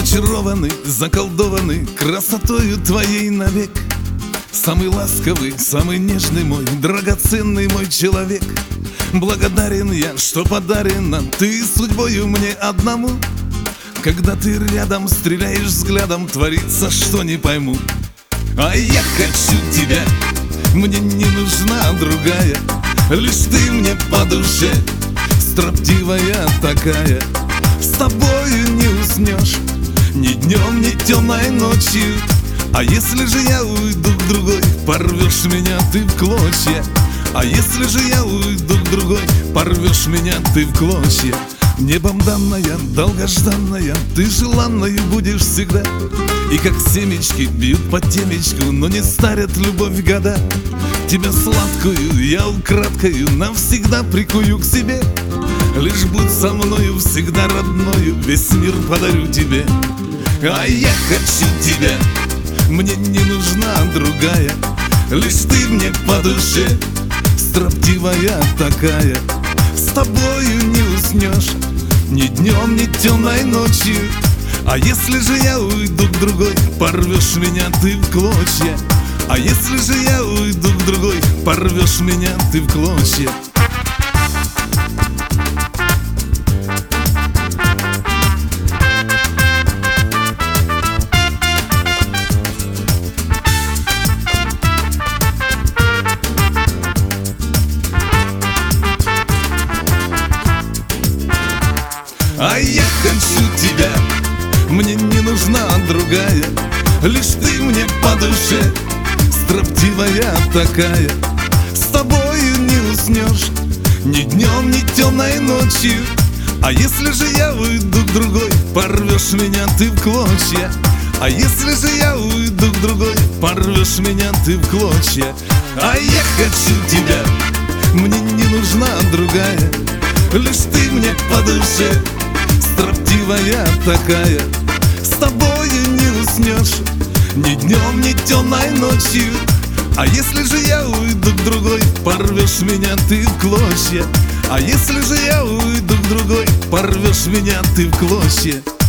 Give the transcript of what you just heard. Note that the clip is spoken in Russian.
Зачарованный, заколдованный красотою твоей навек. Самый ласковый, самый нежный мой, драгоценный мой человек. Благодарен я, что подарена ты судьбою мне одному. Когда ты рядом, стреляешь взглядом, творится, что не пойму. А я хочу тебя, мне не нужна другая. Лишь ты мне по душе, строптивая такая. С тобою не уснешь ни днем, ни темной ночью. А если же я уйду к другой, порвешь меня ты в клочья. А если же я уйду к другой, порвешь меня ты в клочья. Небом данная, долгожданная, ты желанною будешь всегда. И как семечки бьют по темечку, но не старят любовь года. Тебя сладкую я украдкою навсегда прикую к себе. Лишь будь со мною всегда родною, весь мир подарю тебе. А я хочу тебя, мне не нужна другая. Лишь ты мне по душе, строптивая такая. С тобою не уснешь ни днем, ни темной ночью. А если же я уйду к другой, порвешь меня ты в клочья. А если же я уйду к другой, порвешь меня ты в клочья. А я хочу тебя, мне не нужна другая. Лишь ты мне по душе, строптивая такая. С тобою не уснешь ни днем, ни темной ночью. А если же я уйду к другой, порвешь меня ты в клочья. А если же я уйду к другой, порвешь меня ты в клочья. А я хочу тебя, мне не нужна другая. Лишь ты мне по душе, строптивая такая. С тобою не уснешь ни днем, ни темной ночью. А если же я уйду к другой, порвешь меня ты в клочья. А если же я уйду к другой, порвешь меня ты в клочья.